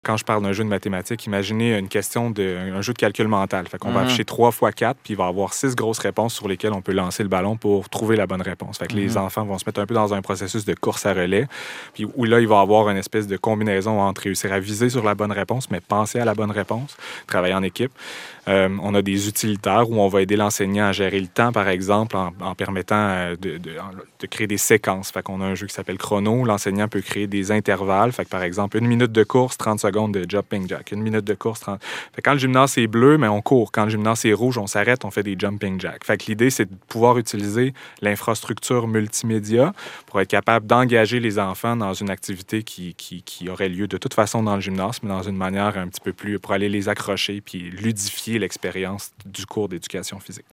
Quand je parle d'un jeu de mathématiques, imaginez un jeu de calcul mental. Fait qu'on va Mhm. afficher 3 x 4, puis il va y avoir 6 grosses réponses sur lesquelles on peut lancer le ballon pour trouver la bonne réponse. Fait que les enfants vont se mettre un peu dans un processus de course à relais, puis où là, il va y avoir une espèce de combinaison entre réussir à viser sur la bonne réponse, mais penser à la bonne réponse, travailler en équipe. On a des utilitaires où on va aider l'enseignant à gérer le temps, par exemple, en permettant de créer des séquences. Fait qu'on a un jeu qui s'appelle Chrono. L'enseignant peut créer des intervalles. Fait que, par exemple, 1 minute de course, 30 secondes de jumping jack. 1 minute de course, 30... Fait que quand le gymnase est bleu, mais on court. Quand le gymnase est rouge, on s'arrête, on fait des jumping jack. Fait que l'idée, c'est de pouvoir utiliser l'infrastructure multimédia pour être capable d'engager les enfants dans une activité qui aurait lieu de toute façon dans le gymnase, mais dans une manière un petit peu plus pour aller les accrocher puis ludifier l'expérience du cours d'éducation physique.